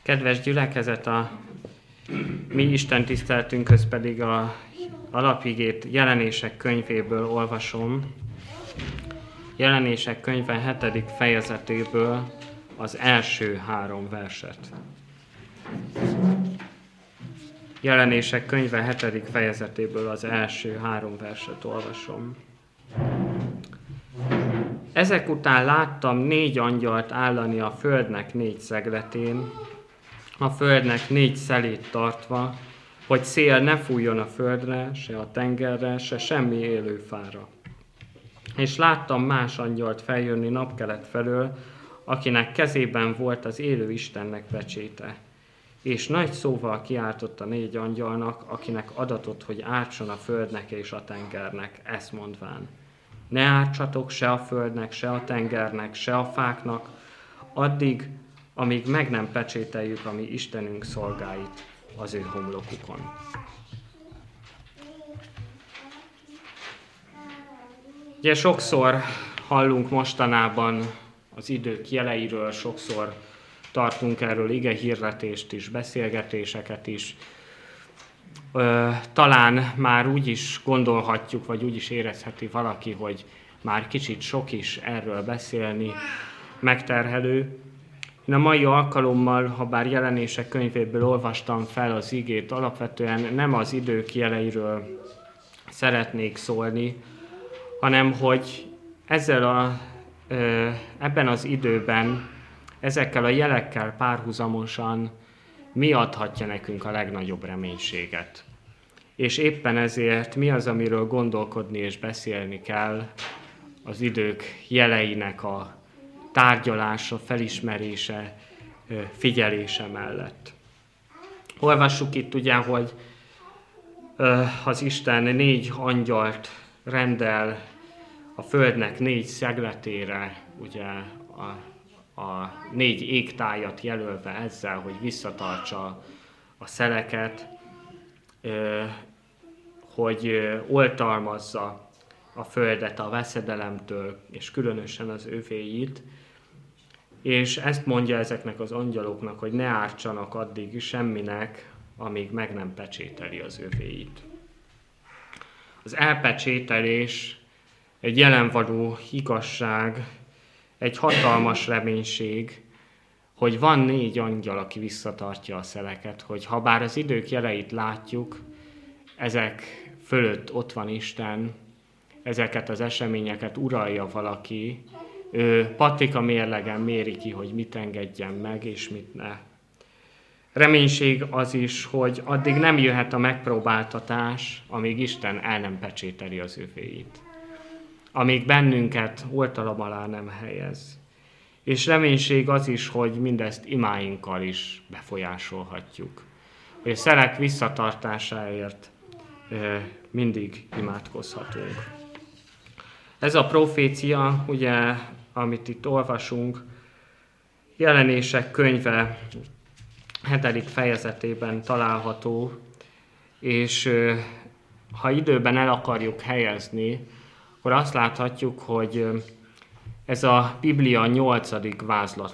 Kedves gyülekezet, a mi Isten tiszteltünkhöz pedig a alapigét Jelenések könyvéből olvasom. Jelenések könyve 7. fejezetéből az első 3 verset. Jelenések könyve 7. fejezetéből az első 3 verset olvasom. Ezek után láttam 4 angyalt állani a földnek 4 szegletén, a földnek 4 szelét tartva, hogy szél ne fújjon a földre, se a tengerre, se semmi élőfára. És láttam más angyalt feljönni napkelet felől, akinek kezében volt az élő Istennek pecséte. És nagy szóval kiáltott a 4 angyalnak, akinek adatott, hogy ártson a földnek és a tengernek, ezt mondván: ne ártsatok se a földnek, se a tengernek, se a fáknak, addig, amíg meg nem pecsételjük a mi Istenünk szolgáit az ő homlokukon. Ugye sokszor hallunk mostanában az idők jeleiről, sokszor tartunk erről igehirdetést is, beszélgetéseket is. Talán már úgy is gondolhatjuk, vagy úgy is érezheti valaki, hogy már kicsit sok is erről beszélni, megterhelő. Én a mai alkalommal, ha bár Jelenések könyvéből olvastam fel az igét, alapvetően nem az idők jeleiről szeretnék szólni, hanem hogy ebben az időben, ezekkel a jelekkel párhuzamosan mi adhatja nekünk a legnagyobb reménységet. És éppen ezért mi az, amiről gondolkodni és beszélni kell az idők jeleinek a tárgyalása, felismerése, figyelése mellett. Olvassuk itt ugye, hogy az Isten 4 angyalt rendel a földnek 4 szegletére, ugye a 4 égtájat jelölve ezzel, hogy visszatartsa a szeleket, hogy oltalmazza a földet a veszedelemtől, és különösen az övéit, és ezt mondja ezeknek az angyaloknak, hogy ne ártsanak addig semminek, amíg meg nem pecsételi az övéit. Az elpecsételés egy jelenvaló igazság, egy hatalmas reménység, hogy van 4 angyal, aki visszatartja a szeleket, hogy ha bár az idők jeleit látjuk, ezek fölött ott van Isten, ezeket az eseményeket uralja valaki, ő patika mérlegen méri ki, hogy mit engedjen meg, és mit ne. Reménység az is, hogy addig nem jöhet a megpróbáltatás, amíg Isten el nem pecsételi az övéit. Amíg bennünket oltalom alá nem helyez. És reménység az is, hogy mindezt imáinkkal is befolyásolhatjuk. Hogy a szelek visszatartásáért mindig imádkozhatunk. Ez a profécia, ugye, amit itt olvasunk, Jelenések könyve 7. fejezetében található, és ha időben el akarjuk helyezni, akkor azt láthatjuk, hogy ez a Biblia 8. vázlat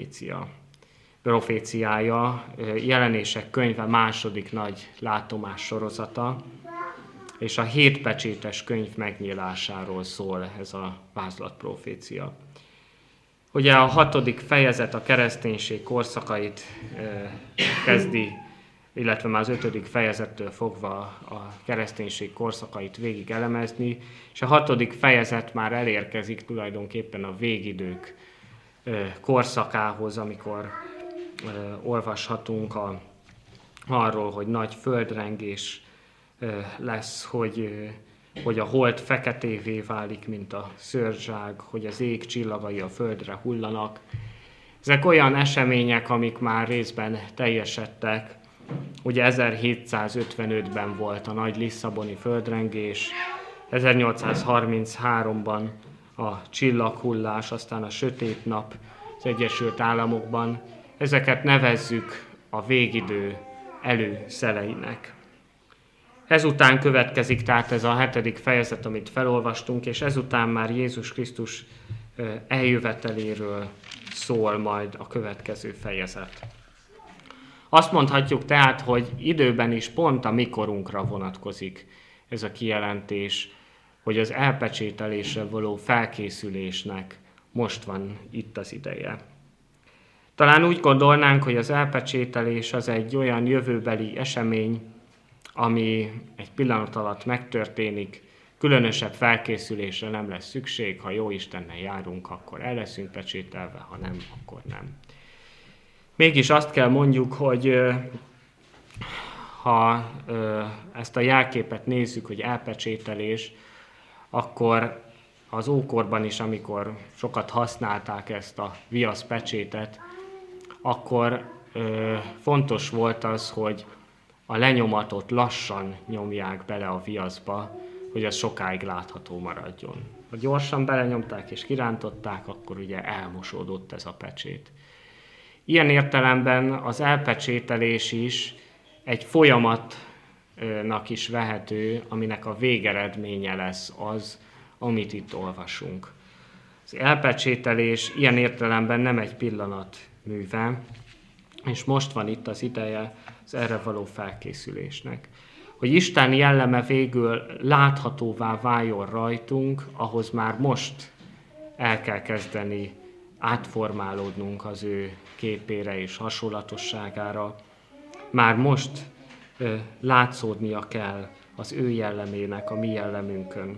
proféciája, Jelenések könyve 2. nagy látomás sorozata, és a 7 pecsétes könyv megnyílásáról szól ez a vázlat profécia. Ugye a 6. fejezet a kereszténység korszakait kezdi, illetve már az 5. fejezettől fogva a kereszténység korszakait végig elemezni, és a 6. fejezet már elérkezik tulajdonképpen a végidők korszakához, amikor olvashatunk arról, hogy nagy földrengés lesz, hogy a hold feketévé válik, mint a szőrzság, hogy az ég csillagai a földre hullanak. Ezek olyan események, amik már részben teljesedtek. Ugye 1755-ben volt a nagy lisszaboni földrengés, 1833-ban a csillaghullás, aztán a sötét nap az Egyesült Államokban. Ezeket nevezzük a végidő előszeleinek. Ezután következik tehát ez a 7. fejezet, amit felolvastunk, és ezután már Jézus Krisztus eljöveteléről szól majd a következő fejezet. Azt mondhatjuk tehát, hogy időben is pont a mikorunkra vonatkozik ez a kijelentés, hogy az elpecsételésre való felkészülésnek most van itt az ideje. Talán úgy gondolnánk, hogy az elpecsételés az egy olyan jövőbeli esemény, ami egy pillanat alatt megtörténik, különösebb felkészülésre nem lesz szükség, ha jó Istennel járunk, akkor el leszünk pecsételve, ha nem, akkor nem. Mégis azt kell mondjuk, hogy ha ezt a jelképet nézzük, hogy elpecsételés, akkor az ókorban is, amikor sokat használták ezt a viaszpecsétet, akkor fontos volt az, hogy a lenyomatot lassan nyomják bele a viaszba, hogy az sokáig látható maradjon. Ha gyorsan belenyomták és kirántották, akkor ugye elmosódott ez a pecsét. Ilyen értelemben az elpecsételés is egy folyamatnak is vehető, aminek a végeredménye lesz az, amit itt olvasunk. Az elpecsételés ilyen értelemben nem egy pillanat műve, és most van itt az ideje az erre való felkészülésnek. Hogy Isten jelleme végül láthatóvá váljon rajtunk, ahhoz már most el kell kezdeni átformálódnunk az ő képére és hasonlatosságára. Már most látszódnia kell az ő jellemének a mi jellemünkön.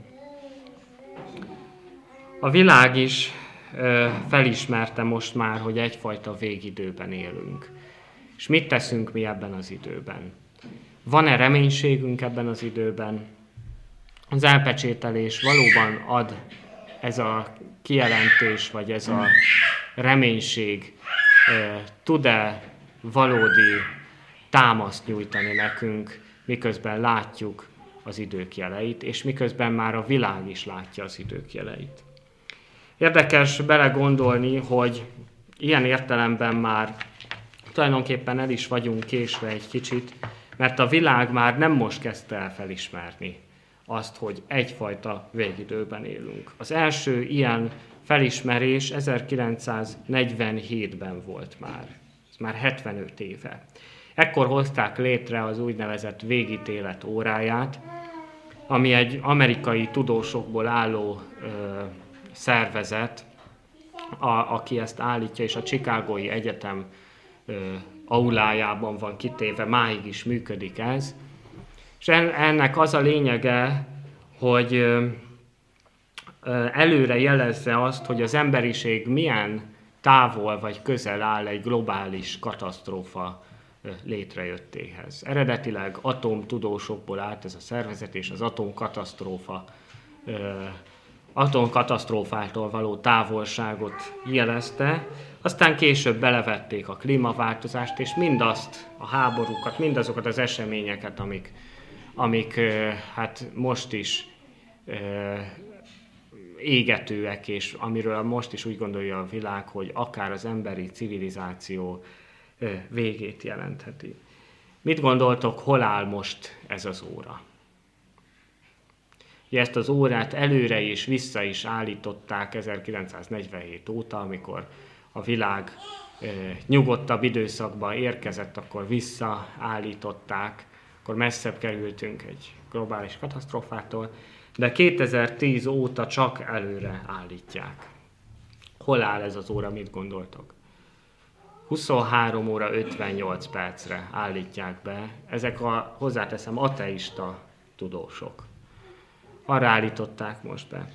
A világ is felismerte most már, hogy egyfajta végidőben élünk. És mit teszünk mi ebben az időben? Van-e reménységünk ebben az időben? Az elpecsételés valóban ad ez a kijelentés, vagy ez a reménység, tud-e valódi támaszt nyújtani nekünk, miközben látjuk az idők jeleit, és miközben már a világ is látja az idők jeleit. Érdekes belegondolni, hogy ilyen értelemben már tulajdonképpen el is vagyunk késve egy kicsit, mert a világ már nem most kezdte el felismerni azt, hogy egyfajta végidőben élünk. Az első ilyen felismerés 1947-ben volt már. Ez már 75 éve. Ekkor hozták létre az úgynevezett végítélet óráját, ami egy amerikai tudósokból álló szervezet, aki ezt állítja, és a Chicagói Egyetem aulájában van kitéve, máig is működik ez. És ennek az a lényege, hogy előre jelezze azt, hogy az emberiség milyen távol vagy közel áll egy globális katasztrófa létrejöttéhez. Eredetileg atomtudósokból állt ez a szervezet, és az atomkatasztrófától való távolságot jelezte, aztán később belevették a klímaváltozást, és mindazt, a háborúkat, mindazokat az eseményeket, amik hát most is égetőek, és amiről most is úgy gondolja a világ, hogy akár az emberi civilizáció végét jelentheti. Mit gondoltok, hol áll most ez az óra? Ezt az órát előre és vissza is állították 1947 óta, amikor a világ nyugodtabb időszakba érkezett, akkor visszaállították, akkor messzebb kerültünk egy globális katasztrófától, de 2010 óta csak előre állítják. Hol áll ez az óra, mit gondoltok? 23 óra 58 percre állítják be, ezek hozzáteszem, ateista tudósok. Arra állították most be.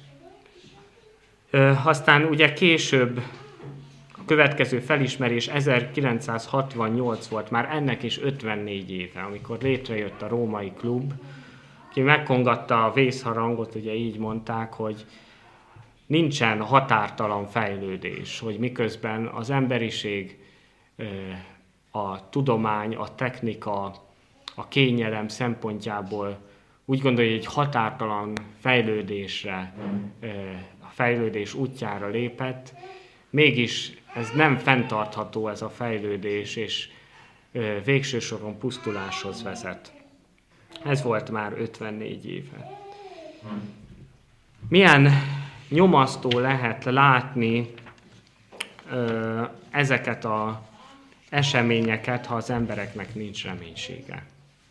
Aztán ugye később a következő felismerés 1968 volt, már ennek is 54 éve, amikor létrejött a Római Klub, aki megkongatta a vészharangot, ugye így mondták, hogy nincsen határtalan fejlődés, hogy miközben az emberiség, a tudomány, a technika, a kényelem szempontjából úgy gondolja, hogy egy határtalan fejlődésre, a fejlődés útjára lépett, mégis ez nem fenntartható ez a fejlődés, és végső soron pusztuláshoz vezet. Ez volt már 54 éve. Milyen nyomasztó lehet látni ezeket a eseményeket, ha az embereknek nincs reménysége.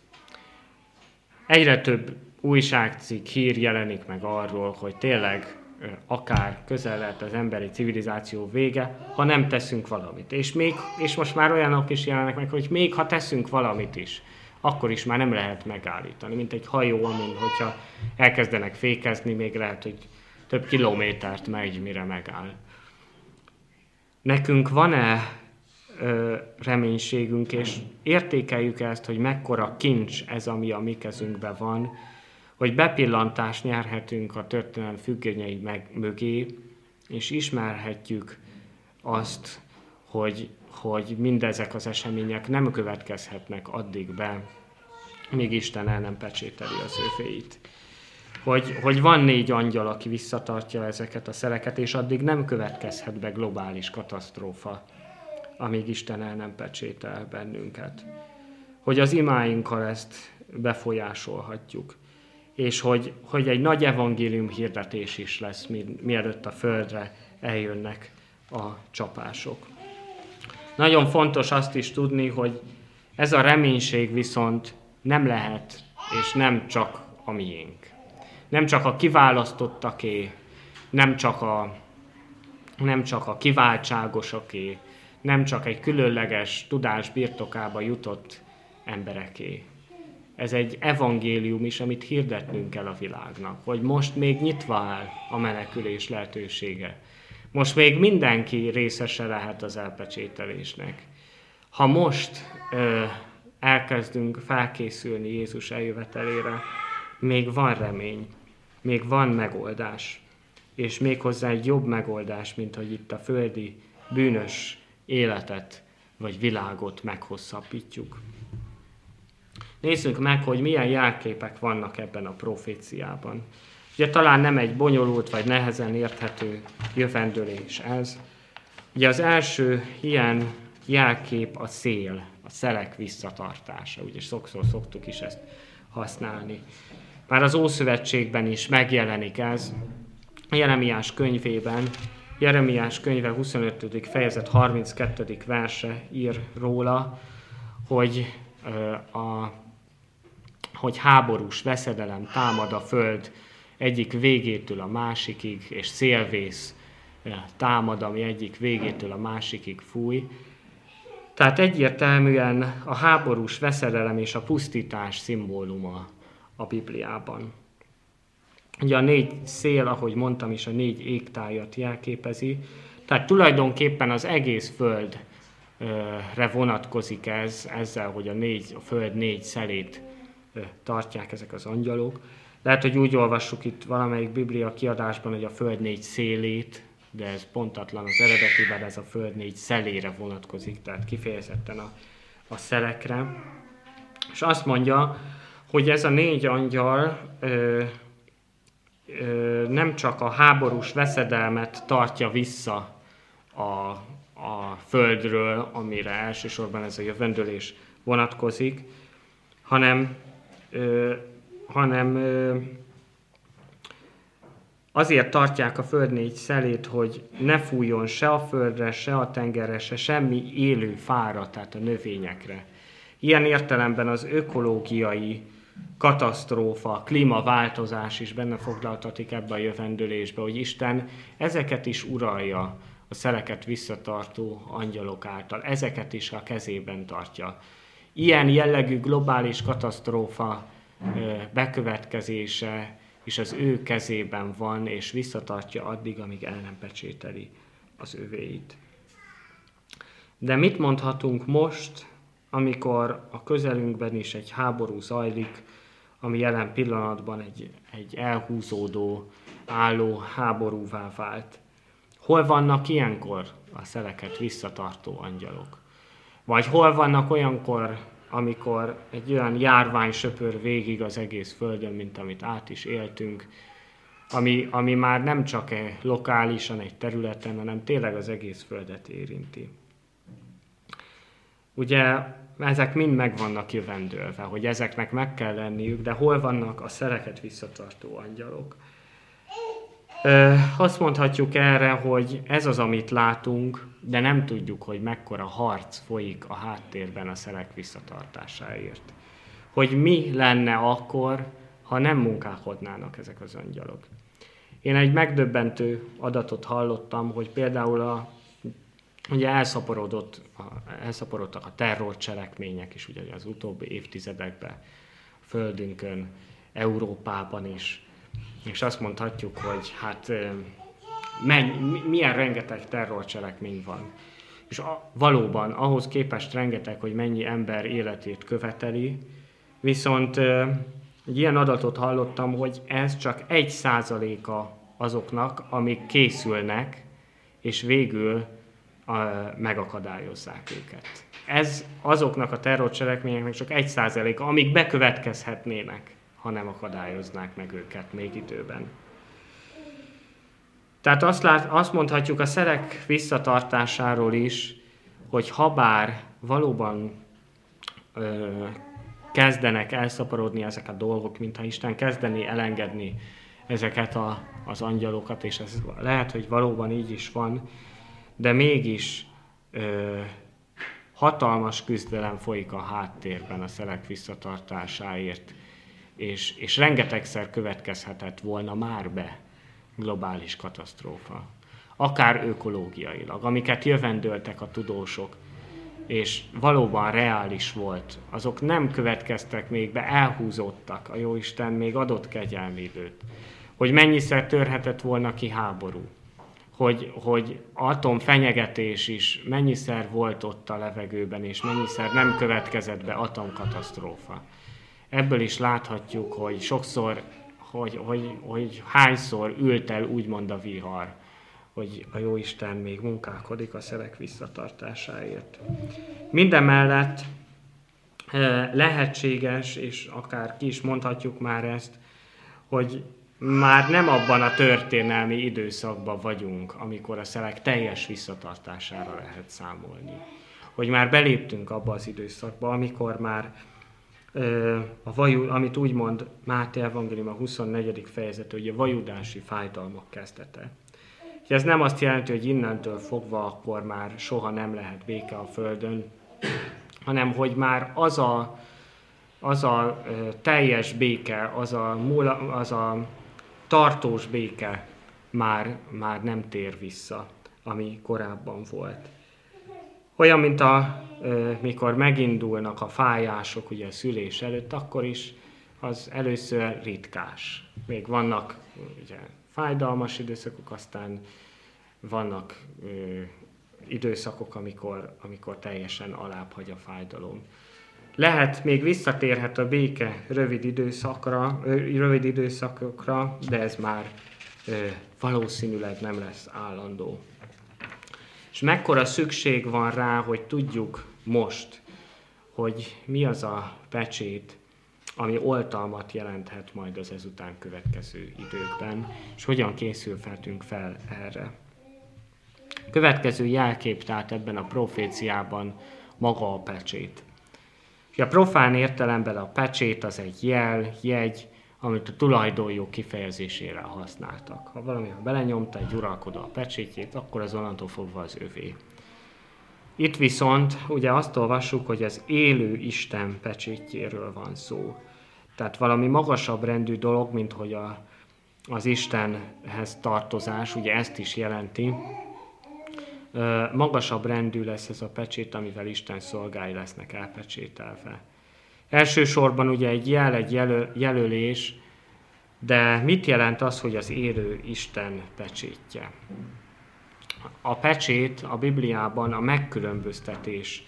Egyre több újságcikk, hír jelenik meg arról, hogy tényleg akár közel lehet az emberi civilizáció vége, ha nem teszünk valamit. És most már olyanok is jelennek meg, hogy még ha teszünk valamit is, akkor is már nem lehet megállítani. Mint egy hajó, amin, hogyha elkezdenek fékezni, még lehet, hogy több kilométert megy, mire megáll. Nekünk van-e reménységünk, és értékeljük ezt, hogy mekkora kincs ez, ami a mi kezünkben van, hogy bepillantást nyerhetünk a történelem függönyei mögé, és ismerhetjük azt, hogy mindezek az események nem következhetnek addig be, míg Isten el nem pecsételi az övéit. Hogy van 4 angyal, aki visszatartja ezeket a szeleket, és addig nem következhet be globális katasztrófa, amíg Isten el nem pecsétel bennünket. Hogy az imáinkkal ezt befolyásolhatjuk, és hogy egy nagy evangélium hirdetés is lesz, mielőtt a földre eljönnek a csapások. Nagyon fontos azt is tudni, hogy ez a reménység viszont nem lehet, és nem csak a miénk. Nem csak a kiválasztottaké, nem csak a kiváltságosaké, nem csak egy különleges tudás birtokába jutott embereké. Ez egy evangélium is, amit hirdetnünk kell a világnak, hogy most még nyitva áll a menekülés lehetősége. Most még mindenki részese lehet az elpecsételésnek. Ha most elkezdünk felkészülni Jézus eljövetelére, még van remény, még van megoldás, és méghozzá egy jobb megoldás, mint hogy itt a földi bűnös életet vagy világot meghosszabbítjuk. Nézzük meg, hogy milyen jelképek vannak ebben a proféciában. Ugye talán nem egy bonyolult vagy nehezen érthető jövendőlés ez. Ugye az első ilyen jelkép a szél, a szelek visszatartása. Ugye sokszor szoktuk is ezt használni. Már az Ószövetségben is megjelenik ez. Jeremiás könyvében, Jeremiás könyve 25. fejezet 32. verse ír róla, hogy háborús veszedelem támad a föld egyik végétől a másikig, és szélvész támad, ami egyik végétől a másikig fúj. Tehát egyértelműen a háborús veszedelem és a pusztítás szimbóluma a Bibliában. Ugye a 4 szél, ahogy mondtam is, a 4 égtájat jelképezi, tehát tulajdonképpen az egész földre vonatkozik ezzel, hogy a föld 4 szelét tartják ezek az angyalok. Lehet, hogy úgy olvassuk itt valamelyik Biblia kiadásban, hogy a föld 4 szélét, de ez pontatlan az eredetiben, ez a föld 4 szelére vonatkozik, tehát kifejezetten a szelekre. És azt mondja, hogy ez a 4 angyal nem csak a háborús veszedelmet tartja vissza a földről, amire elsősorban ez a jövendőlés vonatkozik, hanem azért tartják a föld 4 szelét, hogy ne fújjon se a földre, se a tengerre, se semmi élő fára, tehát a növényekre. Ilyen értelemben az ökológiai katasztrófa, klímaváltozás is benne foglaltatik ebbe a jövendőlésbe, hogy Isten ezeket is uralja a szeleket visszatartó angyalok által. Ezeket is a kezében tartja. Ilyen jellegű globális katasztrófa bekövetkezése is az ő kezében van, és visszatartja addig, amíg el nem pecsételi az övéit. De mit mondhatunk most, amikor a közelünkben is egy háború zajlik, ami jelen pillanatban egy elhúzódó, álló háborúvá vált? Hol vannak ilyenkor a szeleket visszatartó angyalok? Vagy hol vannak olyankor, amikor egy olyan járvány söpör végig az egész földön, mint amit át is éltünk, ami már nem csak lokálisan egy területen, hanem tényleg az egész földet érinti. Ugye ezek mind meg vannak jövendőlve, hogy ezeknek meg kell lenniük, de hol vannak a szeleket visszatartó angyalok? Azt mondhatjuk erre, hogy ez az, amit látunk, de nem tudjuk, hogy mekkora harc folyik a háttérben a szelek visszatartásáért. Hogy mi lenne akkor, ha nem munkálkodnának ezek az angyalok. Én egy megdöbbentő adatot hallottam, hogy például ugye elszaporodtak a terrorcselekmények is ugye az utóbbi évtizedekben, a földünkön, Európában is. És azt mondhatjuk, hogy hát milyen rengeteg terrorcselekmény van. És valóban ahhoz képest rengeteg, hogy mennyi ember életét követeli, viszont egy ilyen adatot hallottam, hogy ez csak 1%-a azoknak, amik készülnek, és végül megakadályozzák őket. Ez azoknak a terrorcselekményeknek csak 1%-a, amik bekövetkezhetnének, ha nem akadályoznák meg őket még időben. Tehát azt mondhatjuk a szelek visszatartásáról is, hogy habár valóban kezdenek elszaporodni ezek a dolgok, mintha Isten kezdené elengedni ezeket az angyalokat, és ez lehet, hogy valóban így is van, de mégis hatalmas küzdelem folyik a háttérben a szelek visszatartásáért, és rengetegszer következhetett volna már be globális katasztrófa. Akár ökológiailag, amiket jövendöltek a tudósok, és valóban reális volt, azok nem következtek még be, elhúzódtak, a Jóisten még adott kegyelmi időt. Hogy mennyiszer törhetett volna ki háború, hogy atomfenyegetés is mennyiszer volt ott a levegőben, és mennyiszer nem következett be atomkatasztrófa. Ebből is láthatjuk, hogy sokszor, hogy hányszor ült el úgymond a vihar, hogy a Jóisten még munkálkodik a szelek visszatartásáért. Mindemellett lehetséges, és akár ki is mondhatjuk már ezt, hogy már nem abban a történelmi időszakban vagyunk, amikor a szelek teljes visszatartására lehet számolni. Hogy már beléptünk abba az időszakba, amikor már amit úgy mond Máté evangélium a 24. fejezet, hogy a vajudási fájdalmak kezdete. Ez nem azt jelenti, hogy innentől fogva akkor már soha nem lehet béke a földön, hanem hogy már az a teljes béke, az a tartós béke már nem tér vissza, ami korábban volt. Olyan, mint mikor megindulnak a fájások ugye a szülés előtt, akkor is az először ritkás. Még vannak ugye, fájdalmas időszakok, aztán vannak időszakok, amikor teljesen alábbhagy a fájdalom. Lehet, még visszatérhet a béke rövid időszakokra, de ez már valószínűleg nem lesz állandó. És mekkora szükség van rá, hogy tudjuk most, hogy mi az a pecsét, ami oltalmat jelenthet majd az ezután következő időkben, és hogyan készülhetünk fel erre. A következő jelkép tehát ebben a proféciában maga a pecsét. A profán értelemben a pecsét az egy jegy, amit a tulajdonjog kifejezésére használtak. Ha valami belenyomta egy uralkodó a pecsétjét, akkor az onnantól fogva az övé. Itt viszont ugye azt olvassuk, hogy az élő Isten pecsétjéről van szó. Tehát valami magasabb rendű dolog, mint hogy az Istenhez tartozás, ugye ezt is jelenti. Magasabb rendű lesz ez a pecsét, amivel Isten szolgái lesznek elpecsételve. Elsősorban ugye egy jelölés, de mit jelent az, hogy az élő Isten pecsétje? A pecsét a Bibliában a megkülönböztetés,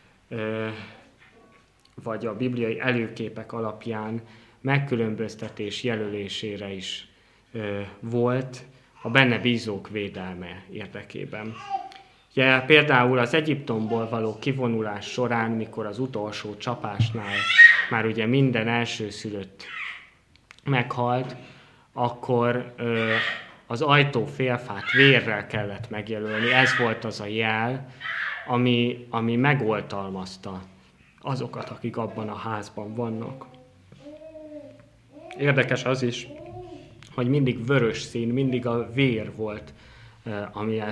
vagy a bibliai előképek alapján megkülönböztetés jelölésére is volt a benne bízók védelme érdekében. Ugye, például az Egyiptomból való kivonulás során, mikor az utolsó csapásnál már ugye minden elsőszülött meghalt, akkor az ajtófélfát vérrel kellett megjelölni. Ez volt az a jel, ami megoltalmazta azokat, akik abban a házban vannak. Érdekes az is, hogy mindig vörös szín, mindig a vér volt, ami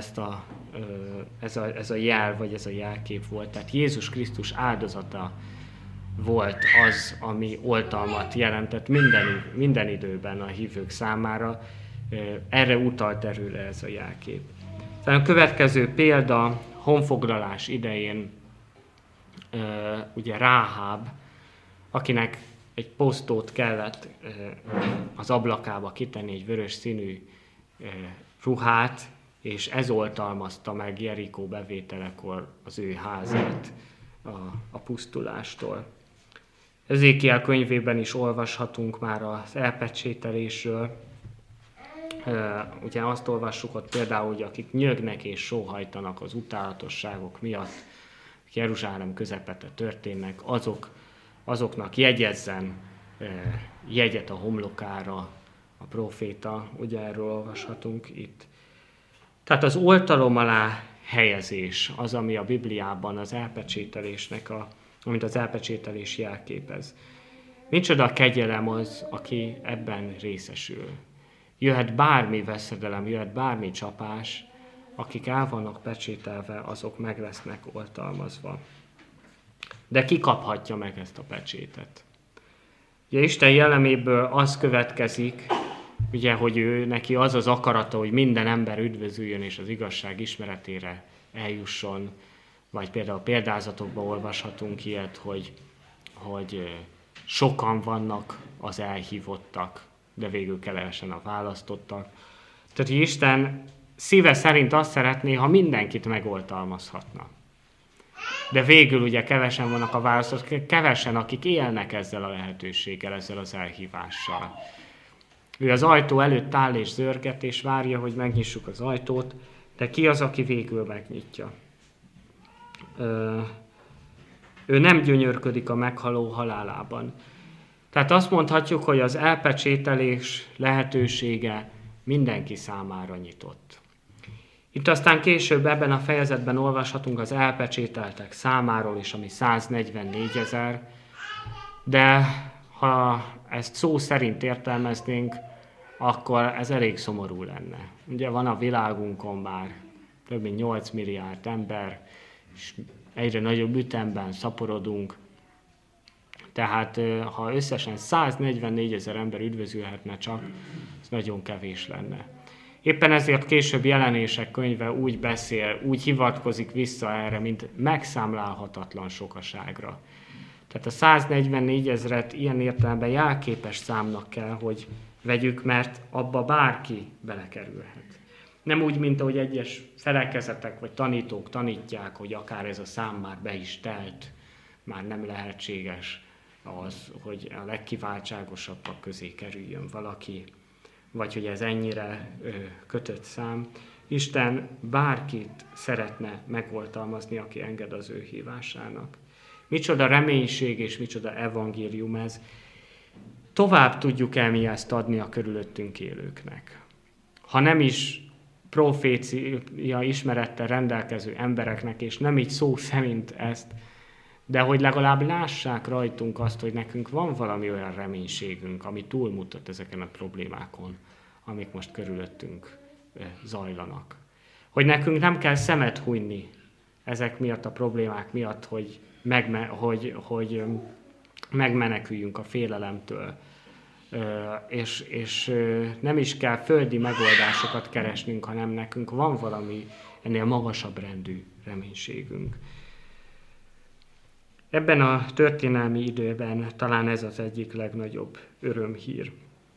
ez a jel, vagy ez a jelkép volt. Tehát Jézus Krisztus áldozata volt az, ami oltalmat jelentett minden időben a hívők számára. Erre utalt erőre ez a jelkép. Aztán a következő példa, honfoglalás idején ugye Ráháb, akinek egy posztót kellett az ablakába kitenni, egy vörös színű ruhát, és ez oltalmazta meg Jerikó bevételekor az ő házát a pusztulástól. Ezékiel könyvében is olvashatunk már az elpecsételésről. Ugye azt olvassuk ott például, hogy akik nyögnek és sóhajtanak az utálatosságok miatt, Jeruzsálem közepette történnek, azoknak jegyezzen jegyet a homlokára a próféta, ugye erről olvashatunk itt. Tehát az oltalom alá helyezés az, ami a Bibliában az elpecsételésnek, amit az elpecsételés jelképez. Micsoda kegyelem az, aki ebben részesül. Jöhet bármi veszedelem, jöhet bármi csapás, akik el vannak pecsételve, azok meg lesznek oltalmazva. De ki kaphatja meg ezt a pecsétet? Ugye Isten jelleméből az következik, ugye, hogy ő neki az az akarata, hogy minden ember üdvözüljön és az igazság ismeretére eljusson, vagy például példázatokban olvashatunk ilyet, hogy sokan vannak az elhívottak, de végül kevesen a választottak. Tehát, hogy Isten szíve szerint azt szeretné, ha mindenkit megoltalmazhatna. De végül ugye kevesen vannak a választottak, kevesen, akik élnek ezzel a lehetőséggel, ezzel az elhívással. Ő az ajtó előtt áll és zörget, és várja, hogy megnyissuk az ajtót, de ki az, aki végül megnyitja? Ő nem gyönyörködik a meghaló halálában. Tehát azt mondhatjuk, hogy az elpecsételés lehetősége mindenki számára nyitott. Itt aztán később ebben a fejezetben olvashatunk az elpecsételtek számáról is, ami 144 000, de ha ezt szó szerint értelmeznénk, akkor ez elég szomorú lenne. Ugye van a világunkon már több mint 8 milliárd ember, és egyre nagyobb ütemben szaporodunk. Tehát ha összesen 144 000 ember üdvözülhetne csak, ez nagyon kevés lenne. Éppen ezért később Jelenések könyve úgy beszél, úgy hivatkozik vissza erre, mint megszámlálhatatlan sokaságra. Tehát a 144 000-et ilyen értelemben jelképes számnak kell, hogy vegyük, mert abba bárki belekerülhet. Nem úgy, mint ahogy egyes felekezetek vagy tanítók tanítják, hogy akár ez a szám már be is telt, már nem lehetséges az, hogy a legkiváltságosabbak közé kerüljön valaki, vagy hogy ez ennyire kötött szám. Isten bárkit szeretne megoltalmazni, aki enged az ő hívásának. Micsoda reménység és micsoda evangélium ez. Tovább tudjuk el mi ezt adni a körülöttünk élőknek. Ha nem is profécia ismerettel rendelkező embereknek, és nem így szó szerint ezt, de hogy legalább lássák rajtunk azt, hogy nekünk van valami olyan reménységünk, ami túlmutat ezeken a problémákon, amik most körülöttünk zajlanak. Hogy nekünk nem kell szemet hunyni ezek miatt a problémák miatt, hogy megmeneküljünk a félelemtől, és nem is kell földi megoldásokat keresnünk, hanem nekünk van valami ennél magasabb rendű reménységünk. Ebben a történelmi időben talán ez az egyik legnagyobb örömhír.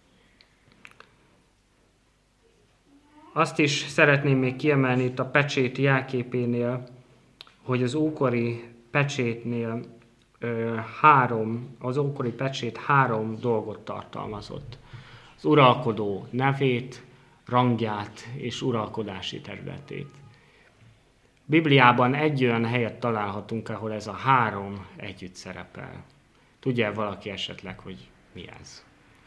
Azt is szeretném még kiemelni itt a pecsét jelképénél, hogy az ókori pecsétnél az ókori pecsét 3 dolgot tartalmazott. Az uralkodó nevét, rangját és uralkodási területét. Bibliában egy olyan helyet találhatunk, ahol ez a 3 együtt szerepel. Tudja valaki esetleg, hogy mi ez?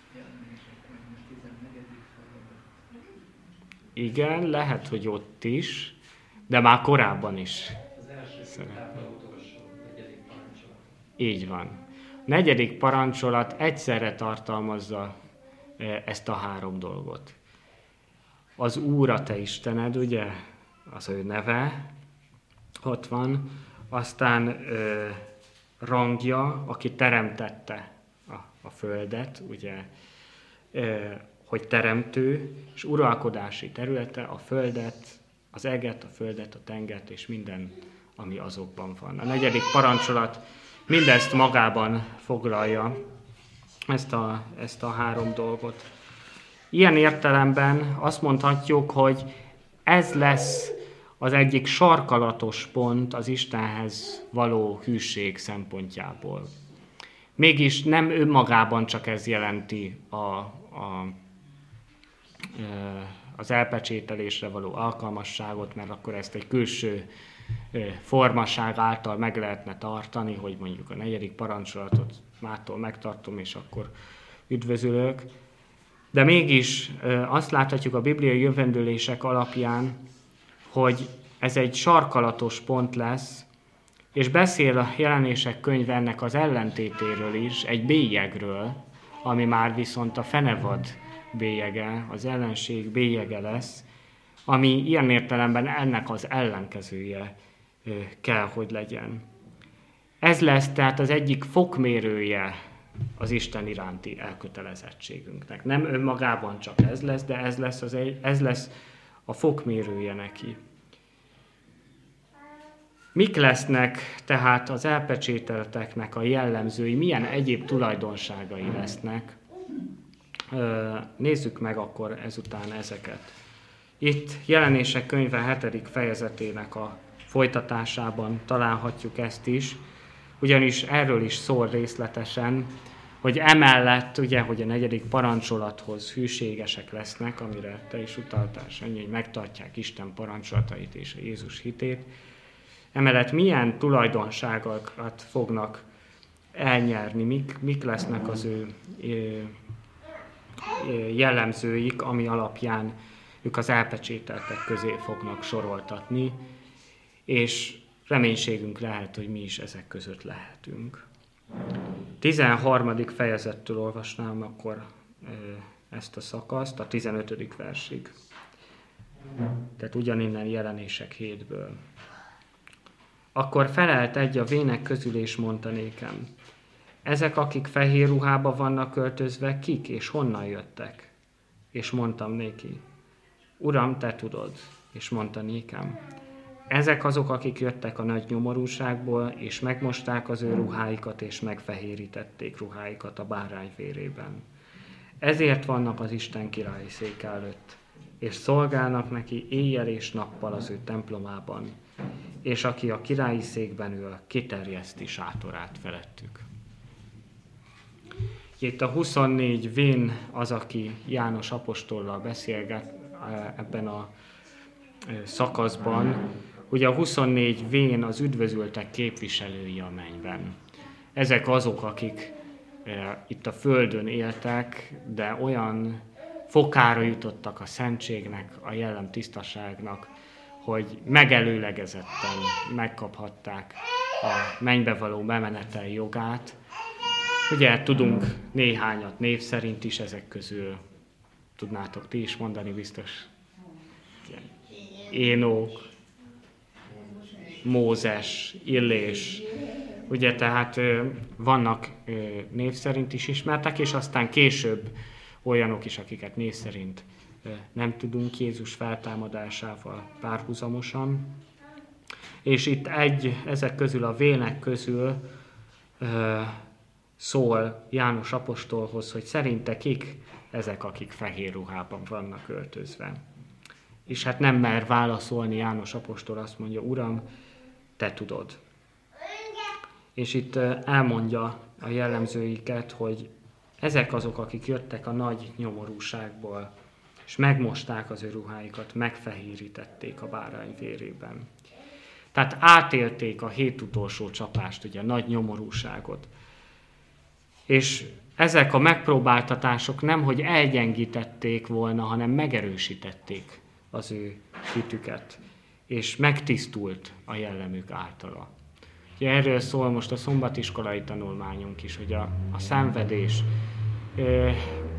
Igen, lehet, hogy ott is, de már korábban is. Az első szerepel. Utolsó, 4. parancsolat. Így van. A 4. parancsolat egyszerre tartalmazza ezt a 3 dolgot. Az Úr a te Istened, ugye, az ő neve, ott van, aztán rangja, aki teremtette a földet, ugye, hogy teremtő, és uralkodási területe a földet, az eget, a földet, a tengert, és minden, ami azokban van. A 4. parancsolat mindezt magában foglalja, ezt a 3 dolgot. Ilyen értelemben azt mondhatjuk, hogy ez lesz az egyik sarkalatos pont az Istenhez való hűség szempontjából. Mégis nem önmagában csak ez jelenti az elpecsételésre való alkalmasságot, mert akkor ezt egy külső formaság által meg lehetne tartani, hogy mondjuk a 4. parancsolatot mától megtartom, és akkor üdvözülök. De mégis azt láthatjuk a bibliai jövendőlések alapján, hogy ez egy sarkalatos pont lesz, és beszél a Jelenések könyve ennek az ellentétéről is, egy bélyegről, ami már viszont a fenevad bélyege, az ellenség bélyege lesz, ami ilyen értelemben ennek az ellenkezője kell, hogy legyen. Ez lesz tehát az egyik fokmérője az Isten iránti elkötelezettségünknek. Nem önmagában csak ez lesz, de ez lesz a fokmérője neki. Mik lesznek tehát az elpecsételteknek a jellemzői, milyen egyéb tulajdonságai lesznek? Nézzük meg akkor ezután ezeket. Itt Jelenések könyve 7. fejezetének a folytatásában találhatjuk ezt is, ugyanis erről is szól részletesen, hogy emellett, ugye, hogy a 4. parancsolathoz hűségesek lesznek, amire te is utaltál, Sanyi, hogy megtartják Isten parancsolatait és a Jézus hitét, emellett milyen tulajdonságokat fognak elnyerni, mik lesznek az ő jellemzőik, ami alapján ők az elpecsételtek közé fognak soroltatni, és reménységünk lehet, hogy mi is ezek között lehetünk. 13. fejezettől olvasnám akkor ezt a szakaszt, a 15. versig. Tehát ugyaninnen Jelenések 7-ből. Akkor felelt egy a vének közül, és mondta nékem: ezek, akik fehér ruhába vannak öltözve, kik és honnan jöttek? És mondtam néki: Uram, te tudod. És mondta nékem: ezek azok, akik jöttek a nagy nyomorúságból, és megmosták az ő ruháikat, és megfehérítették ruháikat a bárány vérében. Ezért vannak az Isten királyi széke előtt, és szolgálnak neki éjjel és nappal az ő templomában, és aki a királyi székben ül, kiterjeszti sátorát felettük. Itt a 24 vén az, aki János apostollal beszélget ebben a szakaszban. Ugye a 24 vén az üdvözültek képviselői a mennyben. Ezek azok, akik itt a földön éltek, de olyan fokára jutottak a szentségnek, a jellem tisztaságnak, hogy megelőlegezetten megkaphatták a mennybe való bemenetel jogát. Ugye tudunk néhányat név szerint is ezek közül, tudnátok ti is mondani biztos. Énok, Mózes, Illés, ugye tehát vannak név szerint is ismertek, és aztán később olyanok is, akiket név szerint nem tudunk Jézus feltámadásával párhuzamosan. És itt ezek közül a vének közül szól János apostolhoz, hogy szerinte kik ezek, akik fehér ruhában vannak öltözve. És hát nem mer válaszolni János apostol, azt mondja: Uram, te tudod. És itt elmondja a jellemzőiket, hogy ezek azok, akik jöttek a nagy nyomorúságból, és megmosták az ő ruháikat, megfehérítették a bárány vérében. Tehát átélték a 7 utolsó csapást, ugye a nagy nyomorúságot. És ezek a megpróbáltatások nem, hogy elgyengítették volna, hanem megerősítették az ő hitüket, és megtisztult a jellemük általa. Ugye erről szól most a szombatiskolai tanulmányunk is, hogy a szenvedés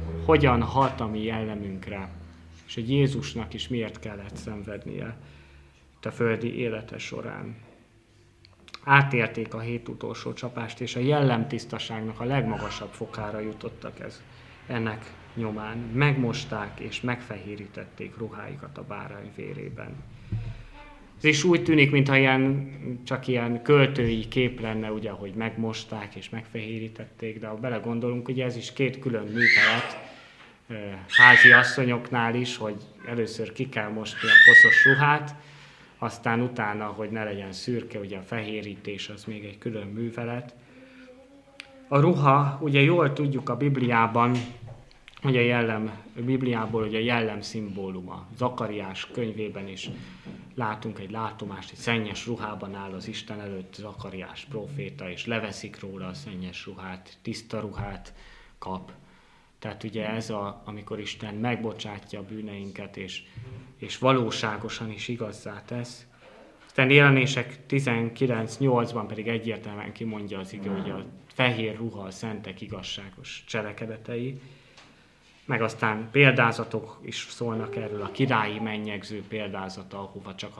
hogyan hat a mi jellemünkre, és hogy Jézusnak is miért kellett szenvednie itt a földi élete során. Átérték a 7 utolsó csapást, és a jellemtisztaságnak a legmagasabb fokára jutottak ennek nyomán. Megmosták és megfehérítették ruháikat a bárány vérében. Ez is úgy tűnik, mintha csak ilyen költői kép lenne, ugye, hogy megmosták és megfehérítették, de ha belegondolunk, ugye ez is 2 külön művelet, házi asszonyoknál is, hogy először ki kell mosni a koszos ruhát, aztán utána, hogy ne legyen szürke, ugye a fehérítés az még egy külön művelet. A ruha, ugye jól tudjuk a Bibliában, hogy Bibliából ugye a jellem szimbóluma. Zakariás könyvében is látunk egy látomást, hogy szennyes ruhában áll az Isten előtt Zakariás próféta, és leveszik róla a szennyes ruhát, tiszta ruhát kap. Tehát ugye ez amikor Isten megbocsátja a bűneinket, és valóságosan is igazzá tesz. Aztán Jelenések 19:8-ban pedig egyértelműen kimondja az ige, hogy a fehér ruha a szentek igazságos cselekedetei. Meg aztán példázatok is szólnak erről, a királyi mennyegző példázata, ahova csak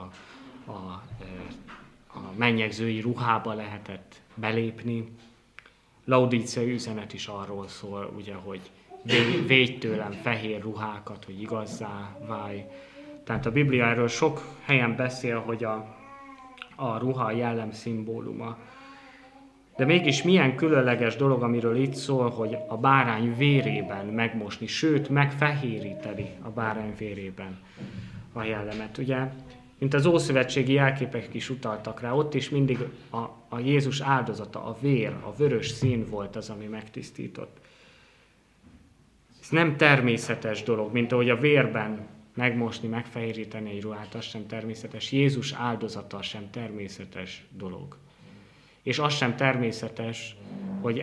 a mennyegzői ruhába lehetett belépni. Laudíciai üzenet is arról szól, ugye, hogy védj tőlem fehér ruhákat, hogy igazzá válj. Tehát a Biblia erről sok helyen beszél, hogy a ruha a jellem szimbóluma. De mégis milyen különleges dolog, amiről itt szól, hogy a bárány vérében megmosni, sőt, megfehéríteni a bárány vérében a jellemet. Ugye, mint az ószövetségi jelképek is utaltak rá, ott is mindig a Jézus áldozata, a vér, a vörös szín volt az, ami megtisztított. Ez nem természetes dolog, mint ahogy a vérben megmosni, megfehéríteni egy ruhát, az sem természetes. Jézus áldozata sem természetes dolog. És az sem természetes, hogy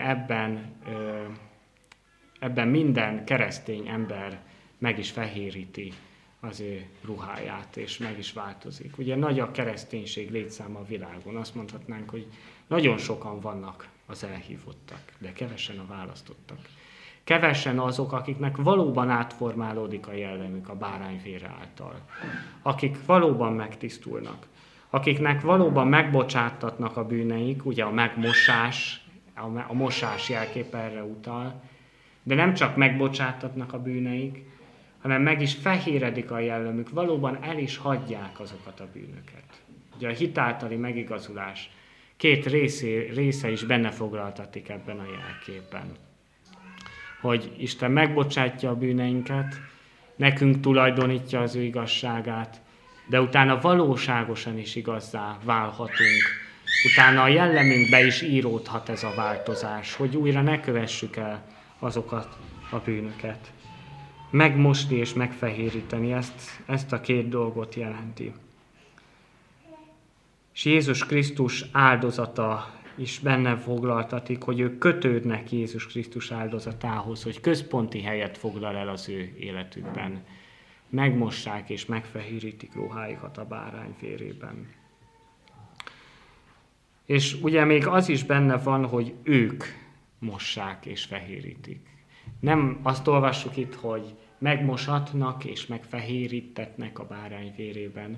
ebben minden keresztény ember meg is fehéríti az ő ruháját, és meg is változik. Ugye nagy a kereszténység létszáma a világon. Azt mondhatnánk, hogy nagyon sokan vannak az elhívottak, de kevesen a választottak. Kevesen azok, akiknek valóban átformálódik a jellemük a bárány vére által. Akik valóban megtisztulnak. Akiknek valóban megbocsátatnak a bűneik, ugye a megmosás, a mosás jelkép erre utal, de nem csak megbocsátatnak a bűneik, hanem meg is fehéredik a jellemük, valóban el is hagyják azokat a bűnöket. Ugye a hitáltali megigazulás 2 része is benne foglaltatik ebben a jelképen. Hogy Isten megbocsátja a bűneinket, nekünk tulajdonítja az ő igazságát, de utána valóságosan is igazzá válhatunk. Utána a jellemünkbe is íródhat ez a változás, hogy újra ne kövessük el azokat a bűnöket. Megmosni és megfehéríteni, ezt a 2 dolgot jelenti. És Jézus Krisztus áldozata is benne foglaltatik, hogy ők kötődnek Jézus Krisztus áldozatához, hogy központi helyet foglal el az ő életükben. Megmossák és megfehérítik ruháikat a bárány vérében. És ugye még az is benne van, hogy ők mossák és fehérítik. Nem azt olvassuk itt, hogy megmosatnak és megfehérítetnek a bárány vérében.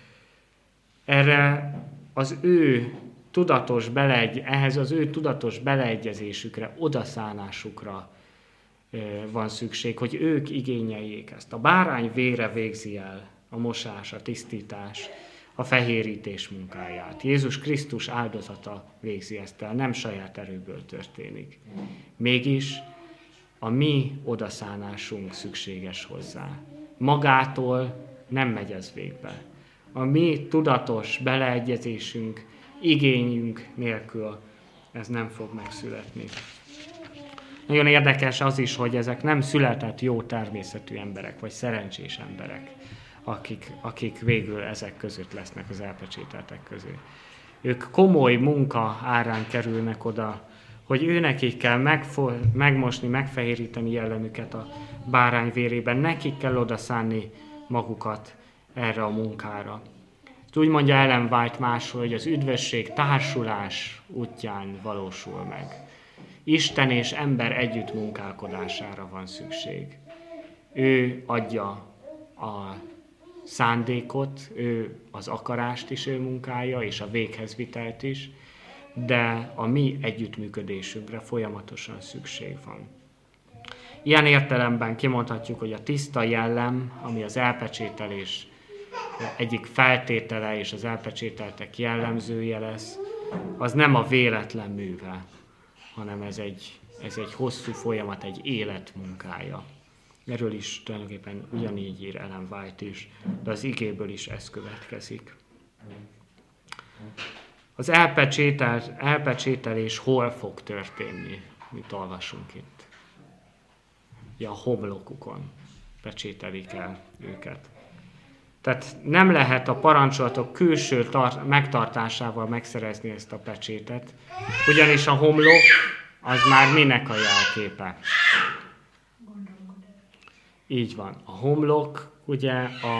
Ehhez az ő tudatos beleegyezésükre, odaszánásukra van szükség, hogy ők igényeljék ezt. A bárány vére végzi el a mosás, a tisztítás, a fehérítés munkáját. Jézus Krisztus áldozata végzi ezt el, nem saját erőből történik. Mégis a mi odaszánásunk szükséges hozzá. Magától nem megy ez végbe. A mi tudatos beleegyezésünk, igényünk nélkül ez nem fog megszületni. Nagyon érdekes az is, hogy ezek nem született jó természetű emberek, vagy szerencsés emberek, akik végül ezek között lesznek az elpecsételtek közé. Ők komoly munka árán kerülnek oda, hogy őnekik kell megmosni, megfehéríteni jellemüket a bárány vérében, nekik kell odaszánni magukat erre a munkára. Úgy mondja Ellen White máshol, hogy az üdvösség társulás útján valósul meg. Isten és ember együtt munkálkodására van szükség. Ő adja a szándékot, ő az akarást is ő munkálja, és a véghezvitelt is, de a mi együttműködésünkre folyamatosan szükség van. Ilyen értelemben kimondhatjuk, hogy a tiszta jellem, ami az elpecsételés egyik feltétele és az elpecsételtek jellemzője lesz, az nem a véletlen műve, hanem ez egy hosszú folyamat, egy élet munkája. Erről is tulajdonképpen ugyanígy ír Ellen White is, de az igéből is ez következik. Az elpecsételés hol fog történni? Mit olvasunk itt? Ja, a homlokukon pecsételik el őket. Tehát nem lehet a parancsolatok külső megtartásával megszerezni ezt a pecsétet, ugyanis a homlok az már minek a jelképe? Így van. A homlok, ugye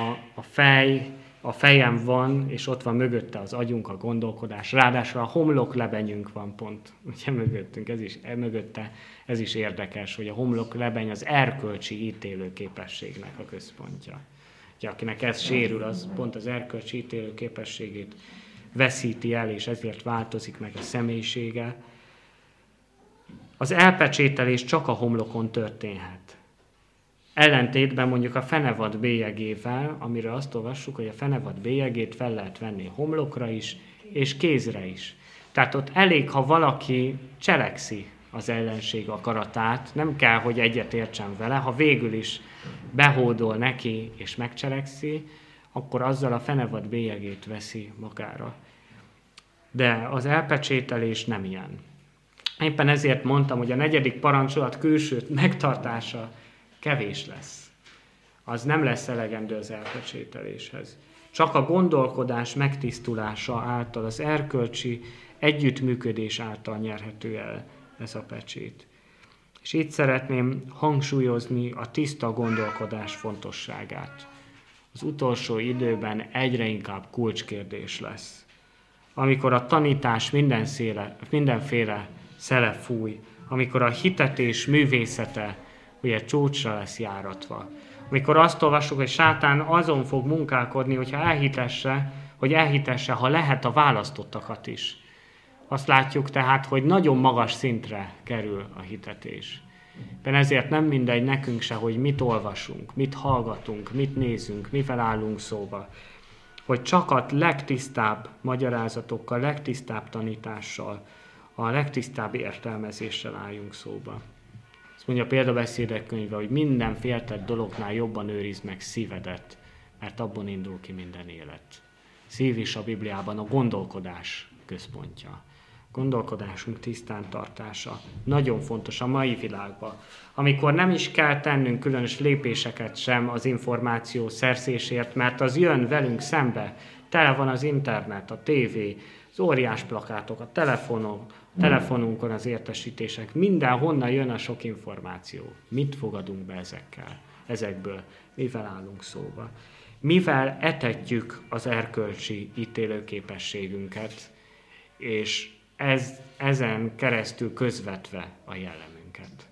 a fejem van, és ott van mögötte az agyunk, a gondolkodás. Ráadásul a homloklebenyünk van pont, ugye mögöttünk, ez is érdekes, hogy a homloklebeny az erkölcsi ítélőképességnek a központja. Ugye, akinek ez sérül, az pont az erkölcsi ítélőképességét veszíti el, és ezért változik meg a személyisége. Az elpecsételés csak a homlokon történhet. Ellentétben mondjuk a fenevad bélyegével, amire azt olvassuk, hogy a fenevad bélyegét fel lehet venni homlokra is, és kézre is. Tehát ott elég, ha valaki cselekszi az ellenség akaratát, nem kell, hogy egyet értsen vele, ha végül is behódol neki és megcselekszi, akkor azzal a fenevad bélyegét veszi magára. De az elpecsételés nem ilyen. Éppen ezért mondtam, hogy a 4. parancsolat külső megtartása kevés lesz. Az nem lesz elegendő az elpecsételéshez. Csak a gondolkodás megtisztulása által, az erkölcsi együttműködés által nyerhető el ez a pecsét. És itt szeretném hangsúlyozni a tiszta gondolkodás fontosságát. Az utolsó időben egyre inkább kulcskérdés lesz. Amikor a tanítás mindenféle szele fúj, amikor a hitetés művészete ugye csúcsra lesz járatva. Amikor azt olvassuk, hogy sátán azon fog munkálkodni, hogy elhitesse, ha lehet a választottakat is. Azt látjuk tehát, hogy nagyon magas szintre kerül a hitetés. Ezért nem mindegy nekünk se, hogy mit olvasunk, mit hallgatunk, mit nézünk, mivel állunk szóba. Hogy csak a legtisztább magyarázatokkal, legtisztább tanítással, a legtisztább értelmezéssel álljunk szóba. Azt mondja a példabeszédek könyve, hogy minden féltett dolognál jobban őrizd meg szívedet, mert abban indul ki minden élet. Szív is a Bibliában a gondolkodás központja. Gondolkodásunk tisztán tartása. Nagyon fontos a mai világban. Amikor nem is kell tennünk különös lépéseket sem az információ szerzésért, mert az jön velünk szembe. Tele van az internet, a tévé, az óriás plakátok, a telefonunkon az értesítések. Mindenhonnan jön a sok információ. Mit fogadunk be ezekből? Mivel állunk szóba? Mivel etetjük az erkölcsi ítélőképességünket, és ezen keresztül közvetve a jellemünket.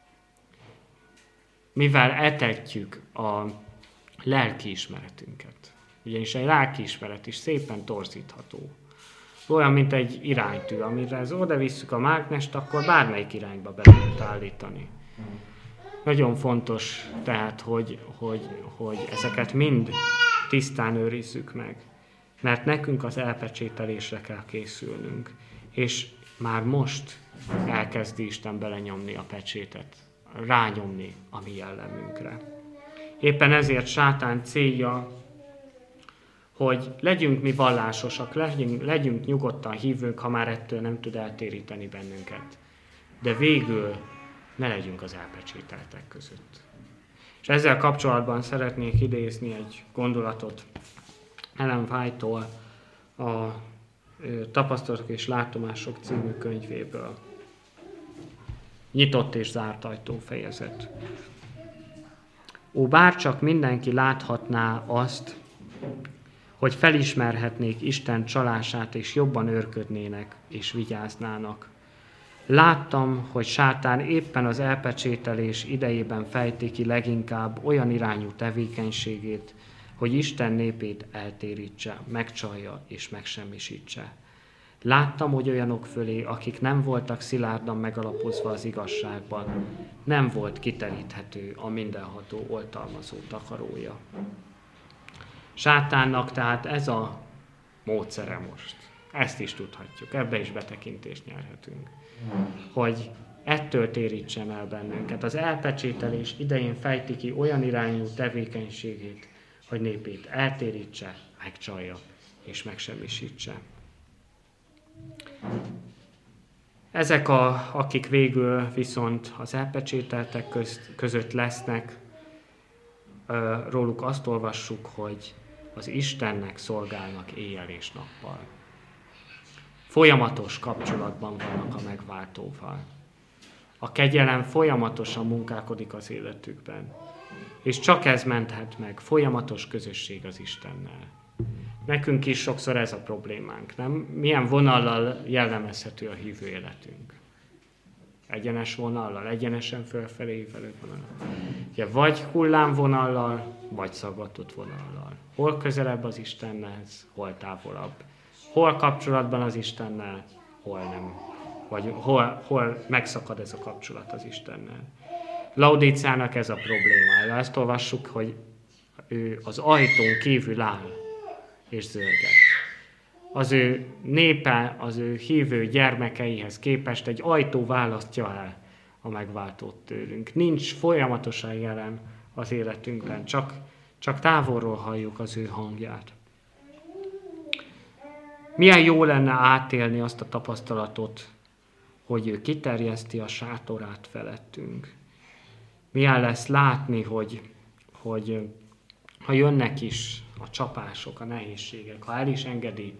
Mivel etetjük a lelkiismeretünket. Ugyanis a lelkiismeret is szépen torzítható. Olyan, mint egy iránytű, amire oda visszük a mágnest, akkor bármelyik irányba be lehet állítani. Nagyon fontos tehát, hogy ezeket mind tisztán őrizzük meg, mert nekünk az elpecsételésre kell készülnünk, és már most elkezdi Isten belenyomni a pecsétet, rányomni a mi jellemünkre. Éppen ezért sátán célja, hogy legyünk mi vallásosak, legyünk nyugodtan hívők, ha már ettől nem tud eltéríteni bennünket. De végül ne legyünk az elpecsételtek között. És ezzel kapcsolatban szeretnék idézni egy gondolatot Ellen White-tól a Tapasztalatok és látomások című könyvéből. Nyitott és zárt ajtó fejezet. Ó, bárcsak mindenki láthatná azt, hogy felismerhetnék Isten csalását, és jobban őrködnének, és vigyáznának. Láttam, hogy sátán éppen az elpecsételés idejében fejti ki leginkább olyan irányú tevékenységét, hogy Isten népét eltérítse, megcsalja és megsemmisítse. Láttam, hogy olyanok fölé, akik nem voltak szilárdan megalapozva az igazságban, nem volt kiteríthető a mindenható oltalmazó takarója. Sátánnak tehát ez a módszere most. Ezt is tudhatjuk, ebbe is betekintést nyerhetünk. Hogy ettől térítsen el bennünket. Az elpecsételés idején fejti ki olyan irányú tevékenységét, hogy népét eltérítse, megcsalja és megsemmisítse. Ezek, akik végül viszont az elpecsételtek között lesznek, róluk azt olvassuk, hogy az Istennek szolgálnak éjjel és nappal. Folyamatos kapcsolatban vannak a megváltóval. A kegyelem folyamatosan munkálkodik az életükben. És csak ez menthet meg, folyamatos közösség az Istennel. Nekünk is sokszor ez a problémánk, nem? Milyen vonallal jellemezhető a hívő életünk? Egyenes vonallal, egyenesen fölfelé ívelő vonallal. Ugye vagy hullámvonallal, vagy szaggatott vonallal. Hol közelebb az Istenhez, hol távolabb. Hol kapcsolatban az Istennel, hol nem. Vagy hol megszakad ez a kapcsolat az Istennel. Laodíceának ez a problémája. Ezt olvassuk, hogy ő az ajtón kívül áll és zörget. Az ő népe, az ő hívő gyermekeihez képest egy ajtó választja el a megváltót tőlünk. Nincs folyamatosan jelen az életünkben, csak távolról halljuk az ő hangját. Milyen jó lenne átélni azt a tapasztalatot, hogy ő kiterjeszti a sátorát felettünk. Milyen lesz látni, hogy ha jönnek is a csapások, a nehézségek, ha el is engedi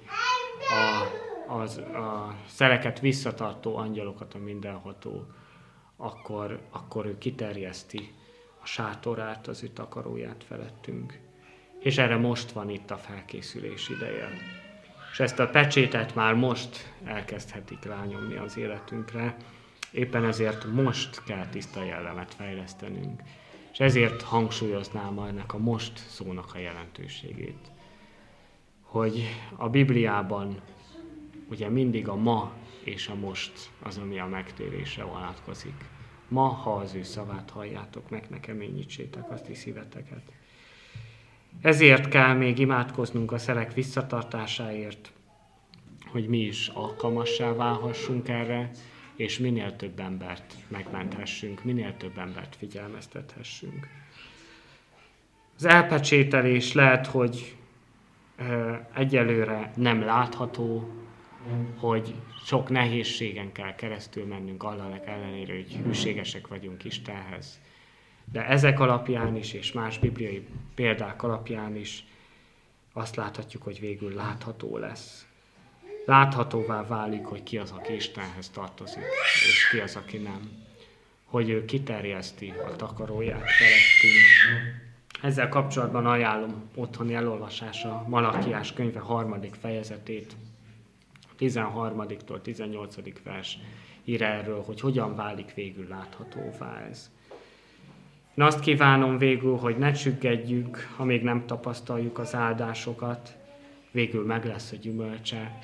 a szereket visszatartó angyalokat a mindenható, akkor ő kiterjeszti a sátorát, az ő takaróját felettünk. És erre most van itt a felkészülés ideje. És ezt a pecsétet már most elkezdhetik rányomni az életünkre, éppen ezért most kell tiszta jellemet fejlesztenünk. És ezért hangsúlyoznám ennek a most szónak a jelentőségét. Hogy a Bibliában ugye mindig a ma és a most az, ami a megtérésre vonatkozik. Ma, ha az ő szavát halljátok, meg ne keményítsétek azt is szíveteket. Ezért kell még imádkoznunk a szerek visszatartásáért, hogy mi is alkalmassá válhassunk erre, és minél több embert megmenthessünk, minél több embert figyelmeztethessünk. Az elpecsételés lehet, hogy egyelőre nem látható, hogy sok nehézségen kell keresztül mennünk, annak ellenére, hogy hűségesek vagyunk Istenhez. De ezek alapján is, és más bibliai példák alapján is azt láthatjuk, hogy végül látható lesz. Láthatóvá válik, hogy ki az, aki Istenhez tartozik, és ki az, aki nem. Hogy ő kiterjeszti a takaróját felettünk. Ezzel kapcsolatban ajánlom otthoni elolvasásra Malakiás könyve 3. fejezetét, 13-tól 18. vers ír erről, hogy hogyan válik végül láthatóvá ez. Én azt kívánom végül, hogy ne csüggedjünk, ha még nem áldásokat, végül meg lesz a gyümölcse,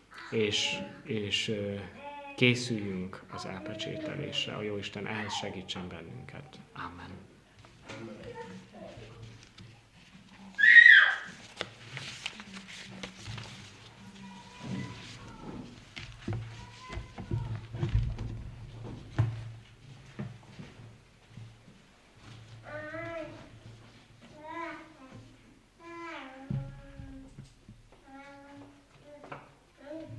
és készüljünk az elpecsételésre. A Jóisten ehhez segítsen bennünket. Amen.